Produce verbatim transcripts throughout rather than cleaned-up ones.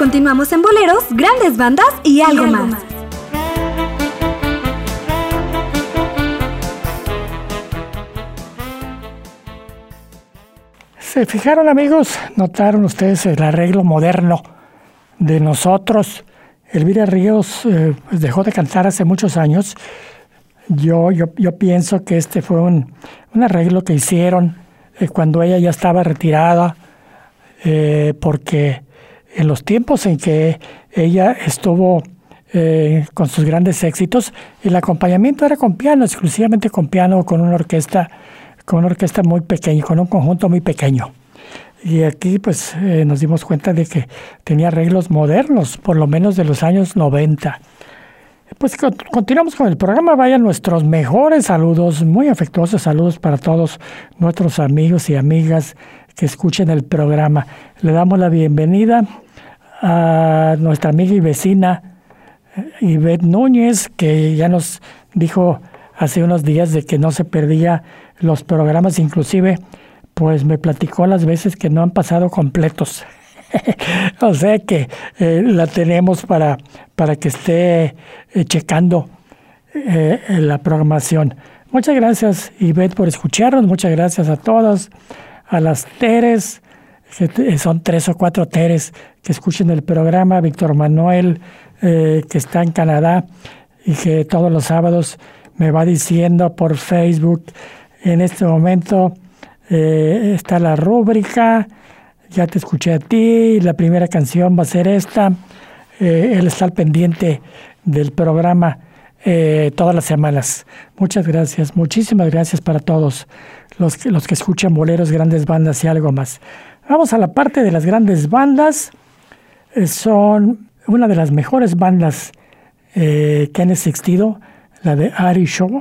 Continuamos en Boleros, Grandes Bandas y algo, y algo más. más. ¿Se fijaron, amigos? ¿Notaron ustedes el arreglo moderno de nosotros? Elvira Ríos eh, dejó de cantar hace muchos años. Yo, yo, yo pienso que este fue un, un arreglo que hicieron eh, cuando ella ya estaba retirada, eh, porque en los tiempos en que ella estuvo eh, con sus grandes éxitos, el acompañamiento era con piano, exclusivamente con piano, con una orquesta, con una orquesta muy pequeña, con un conjunto muy pequeño. Y aquí pues eh, nos dimos cuenta de que tenía arreglos modernos, por lo menos de los años noventa. Pues continuamos con el programa. Vayan nuestros mejores saludos, muy afectuosos saludos para todos nuestros amigos y amigas que escuchen el programa. Le damos la bienvenida a nuestra amiga y vecina Ivette Núñez, que ya nos dijo hace unos días de que no se perdía los programas, inclusive pues me platicó las veces que no han pasado completos. O sea que eh, la tenemos para, para que esté eh, checando eh, la programación. Muchas gracias, Ivette, por escucharnos. Muchas gracias a todos, a las Teres, que son tres o cuatro Teres que escuchen el programa. Víctor Manuel, eh, que está en Canadá y que todos los sábados me va diciendo por Facebook, en este momento eh, está la rúbrica, ya te escuché a ti, la primera canción va a ser esta. Eh, él está al pendiente del programa eh, todas las semanas. Muchas gracias, muchísimas gracias para todos los que, los que escuchan boleros, grandes bandas y algo más. Vamos a la parte de las grandes bandas. Eh, son una de las mejores bandas eh, que han existido, la de Artie Shaw,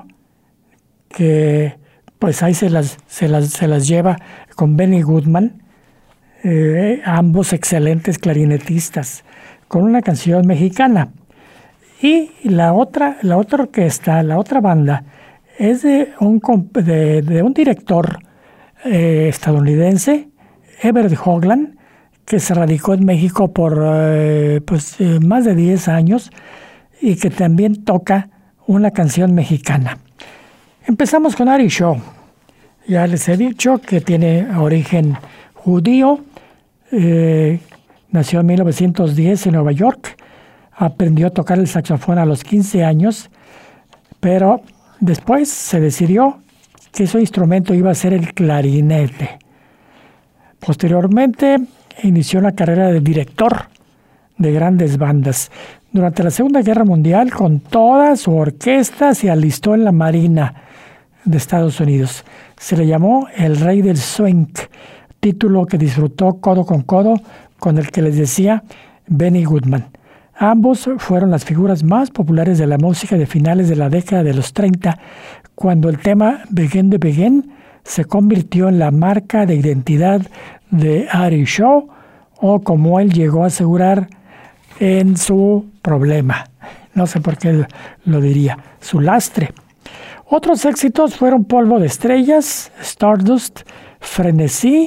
que pues ahí se las, se las, se las lleva con Benny Goodman. Eh, ambos excelentes clarinetistas, con una canción mexicana. Y la otra, la otra orquesta, la otra banda, es de un, de, de un director eh, estadounidense, Everett Hoagland, que se radicó en México por eh, pues, eh, más de diez años y que también toca una canción mexicana. Empezamos con Artie Shaw. Ya les he dicho que tiene origen judío. Eh, nació en mil novecientos diez en Nueva York. Aprendió a tocar el saxofón a los quince años, pero después se decidió que su instrumento iba a ser el clarinete. Posteriormente inició una carrera de director de grandes bandas. Durante la Segunda Guerra Mundial, con toda su orquesta, se alistó en la Marina de Estados Unidos. Se le llamó el Rey del Swing, título que disfrutó codo con codo con el que les decía Benny Goodman. Ambos fueron las figuras más populares de la música de finales de la década de los treinta, cuando el tema Begin to Begin se convirtió en la marca de identidad de Artie Shaw, o como él llegó a asegurar, en su problema. No sé por qué lo diría, su lastre. Otros éxitos fueron Polvo de Estrellas, Stardust, Frenesí,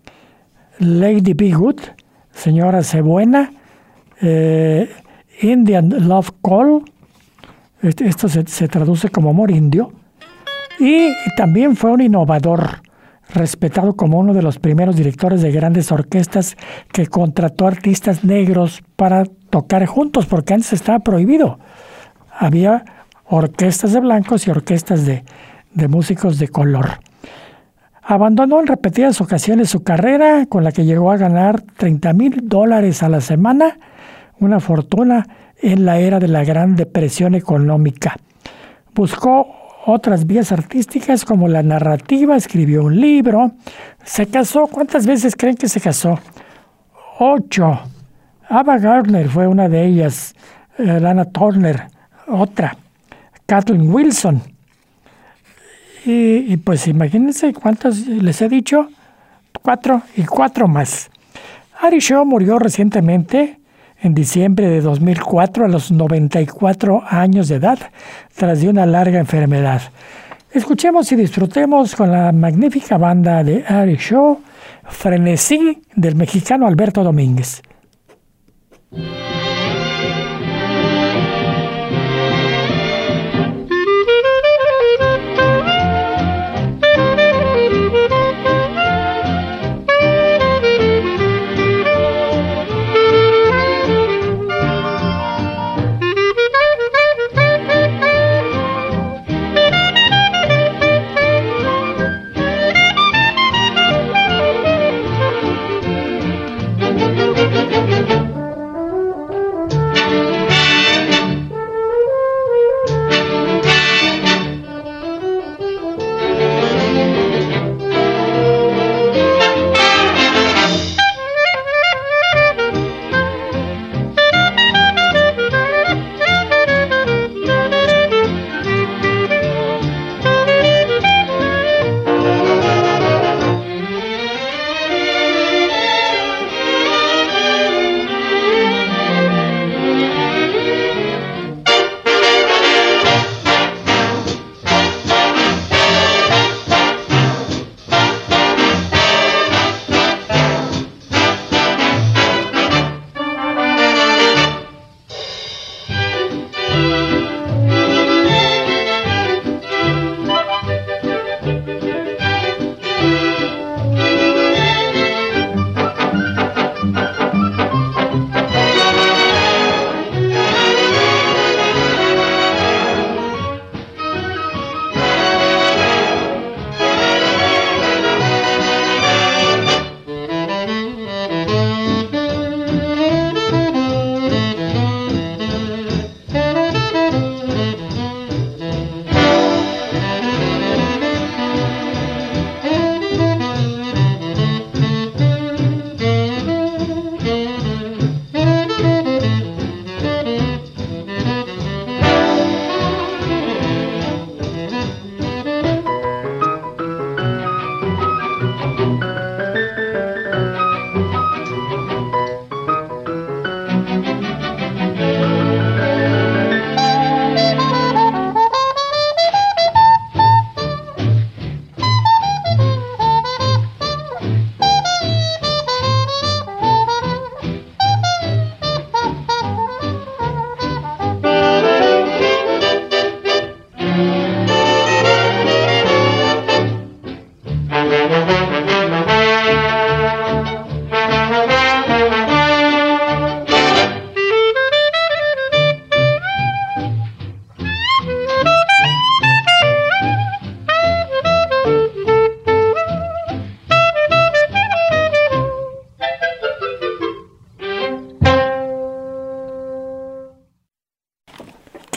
Lady Be Good, Señora Sé Buena, eh, Indian Love Call, esto se, se traduce como amor indio, y también fue un innovador, respetado como uno de los primeros directores de grandes orquestas que contrató artistas negros para tocar juntos, porque antes estaba prohibido. Había orquestas de blancos y orquestas de, de músicos de color. Abandonó en repetidas ocasiones su carrera, con la que llegó a ganar treinta mil dólares a la semana, una fortuna en la era de la Gran Depresión económica. Buscó otras vías artísticas como la narrativa, escribió un libro, se casó. ¿Cuántas veces creen que se casó? Ocho. Ava Gardner fue una de ellas, eh, Lana Turner, otra, Kathleen Wilson. Y, y pues imagínense cuántas les he dicho, cuatro y cuatro más. Artie Shaw murió recientemente, en diciembre de dos mil cuatro, a los noventa y cuatro años de edad, tras de una larga enfermedad. Escuchemos y disfrutemos con la magnífica banda de Artie Shaw, Frenesí, del mexicano Alberto Domínguez.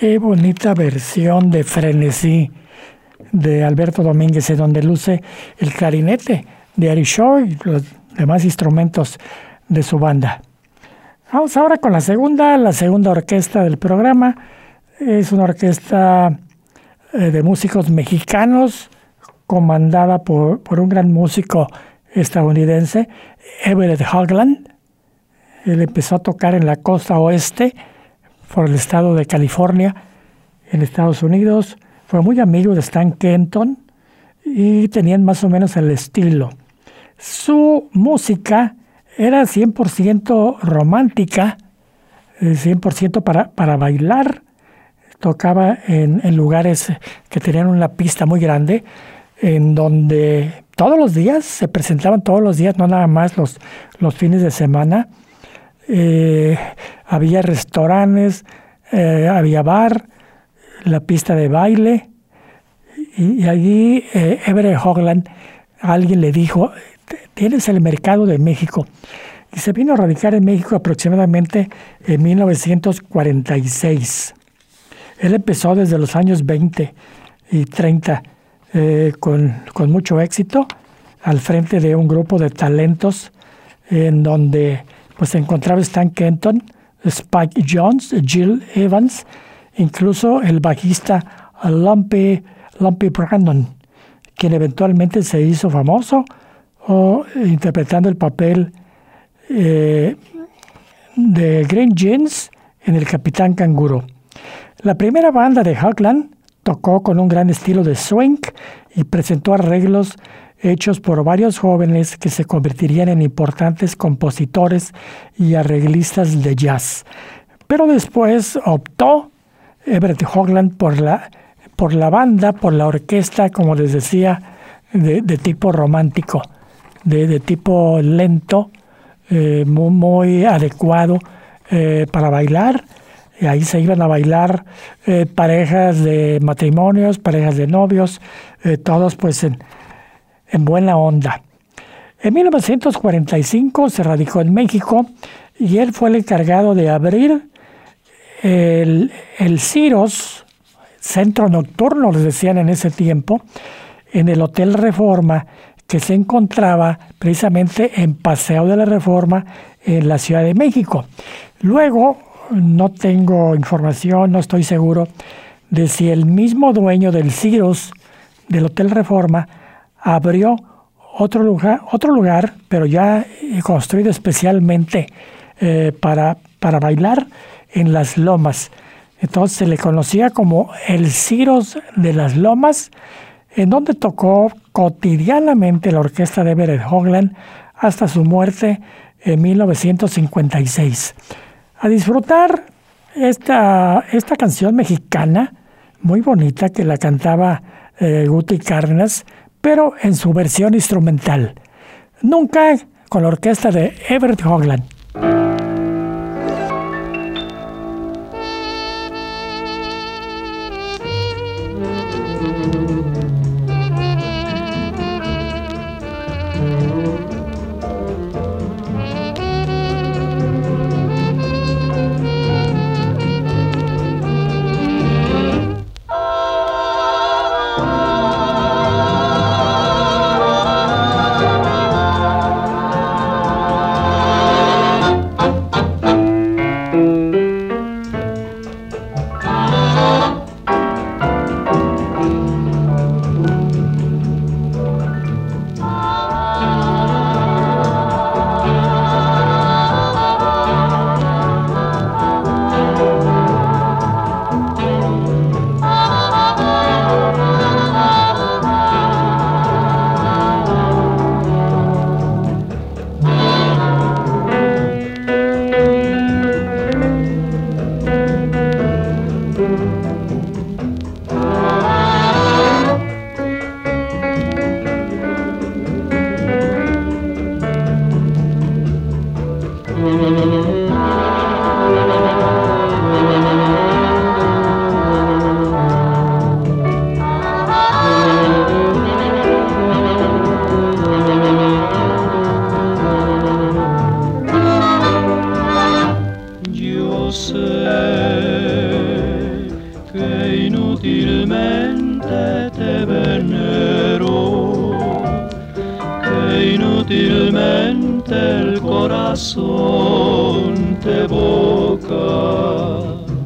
qué bonita versión de Frenesí de Alberto Domínguez, en donde luce el clarinete de Ari Shaw y los demás instrumentos de su banda. Vamos ahora con la segunda, la segunda orquesta del programa. Es una orquesta eh, de músicos mexicanos comandada por, por un gran músico estadounidense, Everett Hoagland. Él empezó a tocar en la costa oeste por el estado de California, en Estados Unidos. Fue muy amigo de Stan Kenton y tenían más o menos el estilo. Su música era cien por ciento romántica, cien por ciento para, para bailar. Tocaba en, en lugares que tenían una pista muy grande, en donde todos los días, se presentaban todos los días, no nada más los, los fines de semana. Eh, había restaurantes, eh, había bar, la pista de baile, y, y allí eh, Everett Hoagland, alguien le dijo: tienes el mercado de México. Y se vino a radicar en México aproximadamente en mil novecientos cuarenta y seis. Él empezó desde los años veinte y treinta eh, con, con mucho éxito al frente de un grupo de talentos en donde pues se encontraba Stan Kenton, Spike Jones, Jill Evans, incluso el bajista Lumpy, Lumpy Brandon, quien eventualmente se hizo famoso o interpretando el papel eh, de Green Jeans en El Capitán Canguro. La primera banda de Hoagland tocó con un gran estilo de swing y presentó arreglos hechos por varios jóvenes que se convertirían en importantes compositores y arreglistas de jazz. Pero después optó Everett Hoagland por la, por la banda, por la orquesta, como les decía, de, de tipo romántico, de, de tipo lento, eh, muy, muy adecuado eh, para bailar. Y ahí se iban a bailar eh, parejas de matrimonios, parejas de novios, eh, todos pues en, en buena onda. En mil novecientos cuarenta y cinco se radicó en México y él fue el encargado de abrir el, el Ciros, centro nocturno, les decían en ese tiempo, en el Hotel Reforma, que se encontraba precisamente en Paseo de la Reforma, en la Ciudad de México. Luego, no tengo información, no estoy seguro de si el mismo dueño del Ciros, del Hotel Reforma, abrió otro lugar, otro lugar, pero ya construido especialmente eh, para, para bailar en Las Lomas. Entonces se le conocía como el Ciros de Las Lomas, en donde tocó cotidianamente la orquesta de Everett Hoagland hasta su muerte en mil novecientos cincuenta y seis. A disfrutar esta, esta canción mexicana, muy bonita, que la cantaba eh, Guti Cárdenas, pero en su versión instrumental. Nunca con la orquesta de Everett Hoagland. sutilmente el corazón te evoca.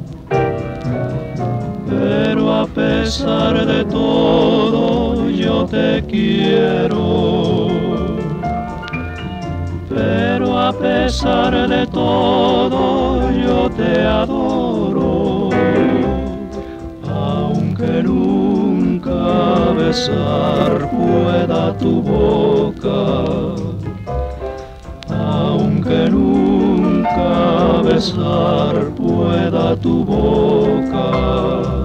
Pero a pesar de todo yo te quiero. Pero a pesar de todo yo te adoro. Aunque nunca besar pueda tu boca, aunque nunca besar pueda tu boca.